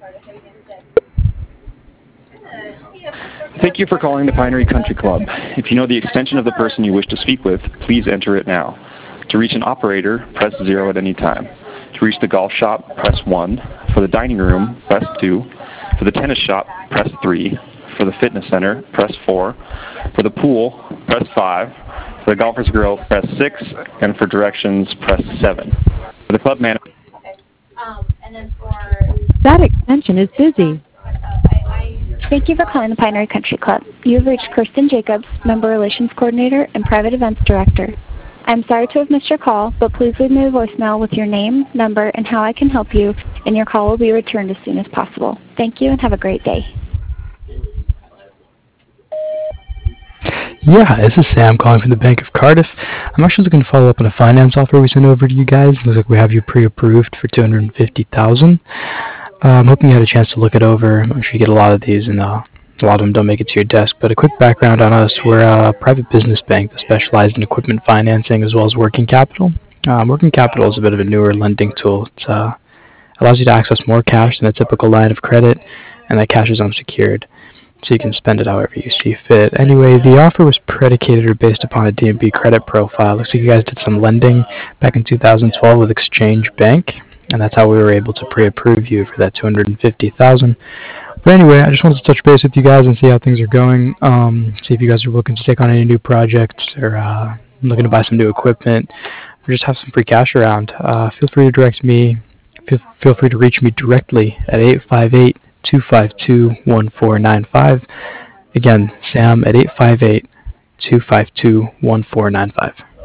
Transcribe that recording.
Thank you for calling the Pinery Country Club. If you know the extension of the person you wish to speak with, please enter it now. To reach an operator, press 0 at any time. To reach the golf shop, press 1. For the dining room, press 2. For the tennis shop, press 3. For the fitness center, press 4. For the pool, press 5. For the Golfers Grill, press 6. And for directions, press 7. For the club manager... That extension is busy. Thank you for calling the Pinery Country Club. You have reached Kirsten Jacobs, Member Relations Coordinator and Private Events Director. I'm sorry to have missed your call, but please leave me a voicemail with your name, number, and how I can help you, and your call will be returned as soon as possible. Thank you and have a great day. Yeah, this is Sam calling from the Bank of Cardiff. I'm actually looking to follow up on a finance offer we sent over to you guys. Looks like we have you pre-approved for $250,000. I'm hoping you had a chance to look it over. I'm sure you get a lot of these, and a lot of them don't make it to your desk. But a quick background on us: we're a private business bank that specializes in equipment financing as well as working capital. Working capital is a bit of a newer lending tool. It allows you to access more cash than a typical line of credit, and that cash is unsecured, so you can spend it however you see fit. Anyway, the offer was predicated or based upon a D&B credit profile. Looks like you guys did some lending back in 2012 with Exchange Bank, and that's how we were able to pre-approve you for that $250,000. But anyway, I just wanted to touch base with you guys and see how things are going. See if you guys are looking to take on any new projects or looking to buy some new equipment or just have some free cash around. Feel free to reach me directly at 858-252-1495. Again, Sam at 858-252-1495.